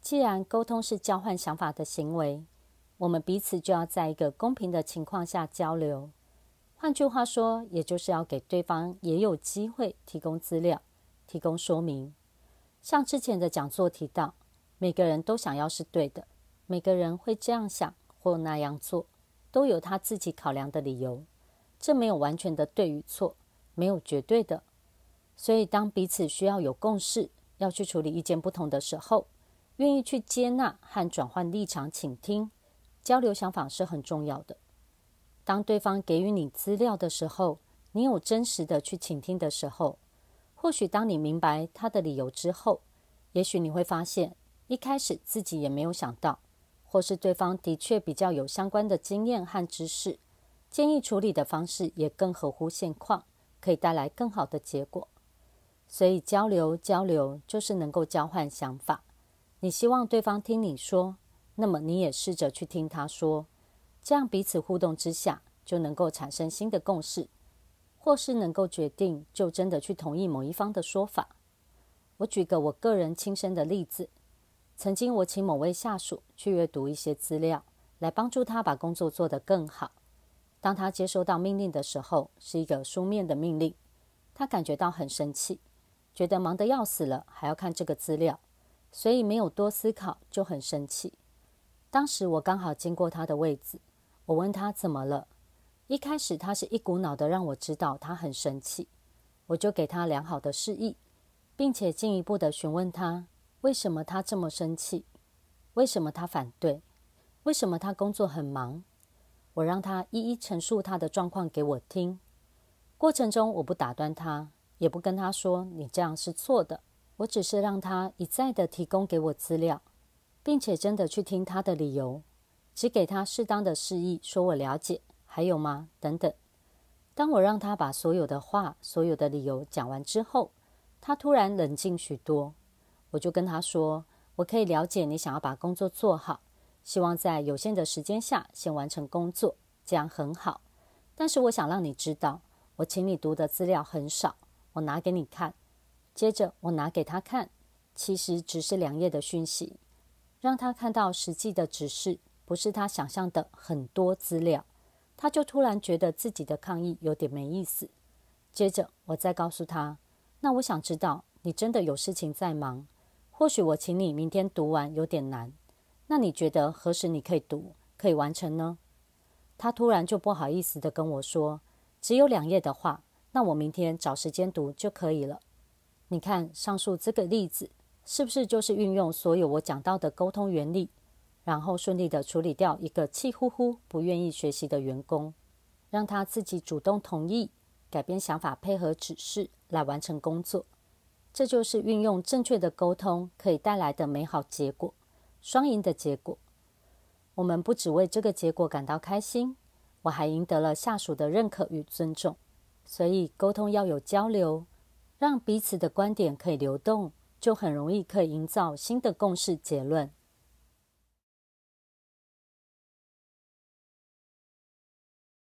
既然沟通是交换想法的行为，我们彼此就要在一个公平的情况下交流。换句话说，也就是要给对方也有机会提供资料，提供说明。像之前的讲座提到，每个人都想要是对的，每个人会这样想或那样做，都有他自己考量的理由。这没有完全的对与错，没有绝对的。所以当彼此需要有共识，要去处理意见不同的时候，愿意去接纳和转换立场倾听，交流想法是很重要的。当对方给予你资料的时候，你有真实的去倾听的时候，或许当你明白他的理由之后，也许你会发现一开始自己也没有想到，或是对方的确比较有相关的经验和知识，建议处理的方式也更合乎现况，可以带来更好的结果。所以交流就是能够交换想法。你希望对方听你说，那么你也试着去听他说，这样彼此互动之下，就能够产生新的共识，或是能够决定就真的去同意某一方的说法。我举个我个人亲身的例子，曾经我请某位下属去阅读一些资料，来帮助他把工作做得更好。当他接收到命令的时候，是一个书面的命令，他感觉到很生气，觉得忙得要死了，还要看这个资料，所以没有多思考就很生气。当时我刚好经过他的位子，我问他怎么了。一开始他是一股脑的让我知道他很生气，我就给他良好的示意，并且进一步的询问他为什么他这么生气，为什么他反对，为什么他工作很忙。我让他一一陈述他的状况给我听。过程中我不打断他，也不跟他说你这样是错的，我只是让他一再的提供给我资料，并且真的去听他的理由，只给他适当的示意，说我了解，还有吗？等等。当我让他把所有的话、所有的理由讲完之后，他突然冷静许多。我就跟他说，我可以了解你想要把工作做好，希望在有限的时间下先完成工作，这样很好。但是我想让你知道，我请你读的资料很少，我拿给你看。接着我拿给他看，其实只是2页的讯息，让他看到实际的指示，不是他想象的很多资料。他就突然觉得自己的抗议有点没意思。接着我再告诉他，那我想知道你真的有事情在忙，或许我请你明天读完有点难，那你觉得何时你可以读，可以完成呢？他突然就不好意思的跟我说，只有2页的话，那我明天找时间读就可以了。你看上述这个例子，是不是就是运用所有我讲到的沟通原理，然后顺利的处理掉一个气呼呼不愿意学习的员工，让他自己主动同意，改变想法，配合指示来完成工作。这就是运用正确的沟通可以带来的美好结果，双赢的结果。我们不只为这个结果感到开心，我还赢得了下属的认可与尊重。所以沟通要有交流，让彼此的观点可以流动，就很容易可以营造新的共识结论。